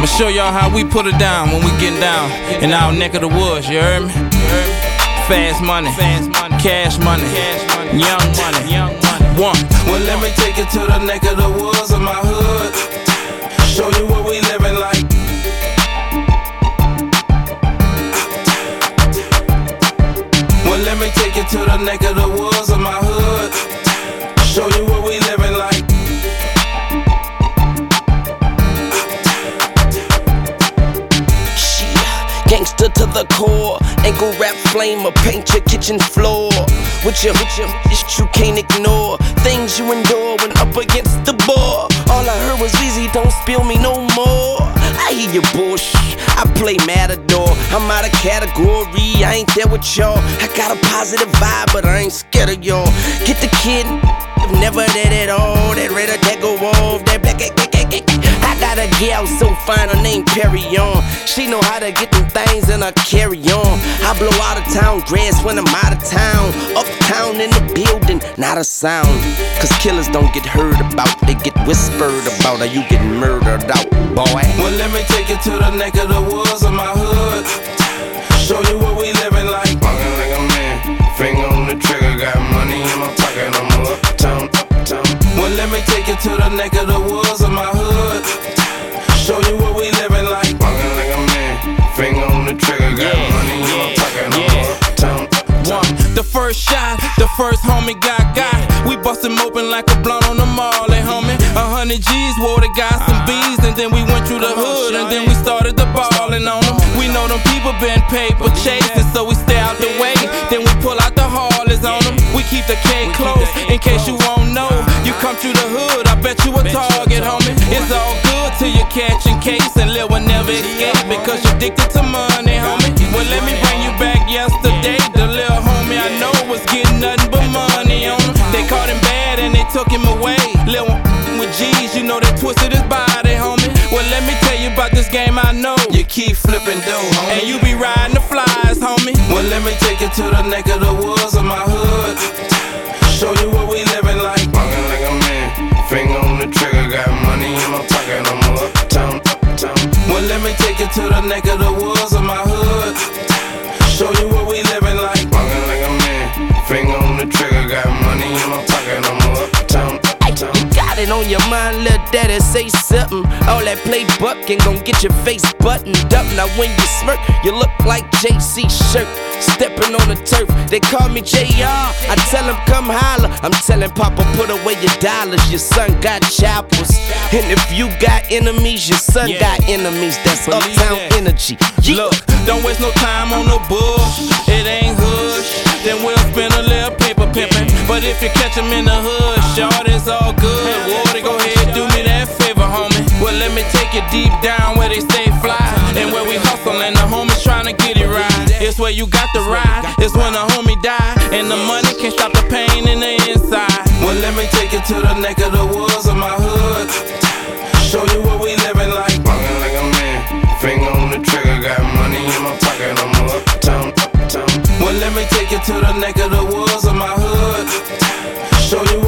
I'ma show y'all how we put it down when we get down in our neck of the woods, you heard me? Fast money, cash money, young money, one. Well, let me take you to the neck of the woods of my hood. Show you what we living like. Well, let me take you to the neck of the woods of my hood. Show you what we living like. Gangster to the core, ankle rap flame or paint your kitchen floor. With your shit you can't ignore. Things you endure when up against the bar. All I heard was easy, don't spill me no more. I hear your bullshit, I play Matador. I'm out of category, I ain't there with y'all. I got a positive vibe, but I ain't scared of y'all. Get the kid, never did it all. That red or that go off, that black. I got a gal so fine, her name Perry on. She know how to get them things and I carry on. I blow out of town grass when I'm out of town. Uptown in the building, not a sound. Cause killers don't get heard about, they get whispered about, or you get murdered out, boy. Well, let me take you to the neck of the woods of my hood. Show you what we living like. Walking like a man, finger on the trigger, got money in my pocket, I'm uptown. Well, let me take you to the neck of the woods of my hood. Show you what we living like. Walking like a man, finger on the trigger, got money in my pocket, I'm uptown. One, the first shot, the first homie got. We bust him open like a blunt on the mall, homie. 100 G's, wore the guys some B's, and then we went through the hood, and then we started the ballin' on them. We know them people been paper chasing, so we stay out the way. Then we pull out the haulers on them. We keep the K close, in case you won't know. You come through the hood, I bet you a target, homie. It's all good till you catch in case, and Lil will never escape because you're addicted to money, homie. Well, let me bring you back yesterday. The little homie I know was getting nothing but money on him. They caught him bad and they took him away. Lil with G's, you know they twisted his body, homie. Well, let me tell you about this game I know. You keep flipping dough, homie, and you be riding the flies, homie. Well, let me take you to the neck of the woods of my hood. Show you what we living like. Walking like a man, finger on the trigger, got money in my pocket, I'm uptown. Well, let me take you to the neck of the woods of my hood. Show you what we living like. Walking like a man, finger on the trigger, got money in my pocket, I'm uptown. You got it on your mind, little daddy, say something. All that play bucking gon' get your face buttoned up. Now when you smirk, you look like JC shirt. Stepping on the turf, they call me JR. I tell him come holler. I'm telling Papa put away your dollars. Your son got choppers, and if you got enemies, your son got enemies. That's uptown energy. Look, don't waste no time on no bush. It ain't hood. Then we'll spend a little paper pimpin'. But if you catch him in the hood, short, it's all good. Water, go ahead, do me that favor, homie. Well, let me take you deep down where they stay fly, and where we hustle and the homies tryna get it right. It's where you got the ride. It's when a homie die, and the money can't stop the pain in the inside. Well, let me take you to the neck of the woods of my hood. Show you what we living like. Walking like a man, finger on the trigger, got money in my pocket, I'm uptown. Well, let me take you to the neck of the woods of my hood. Show you